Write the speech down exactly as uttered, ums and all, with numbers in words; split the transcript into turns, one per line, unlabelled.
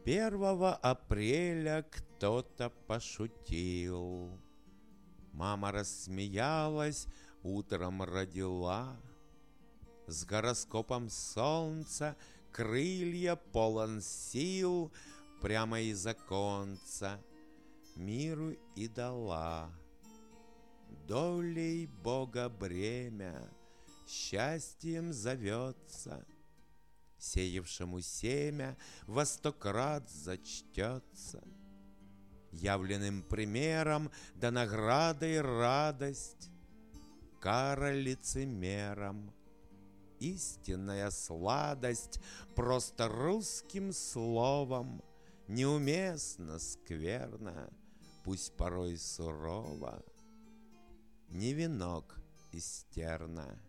Первого апреля кто-то пошутил. Мама рассмеялась, утром родила. С гороскопом солнца крылья полон сил, прямо из оконца миру и дала. Долей Бога бремя счастьем зовется, сеявшему семя во сто крат зачтется. Явленным примером да наградой радость, кара лицемерам, истинная сладость просто русским словом, неуместно, скверно, пусть порой сурово, не венок из терна.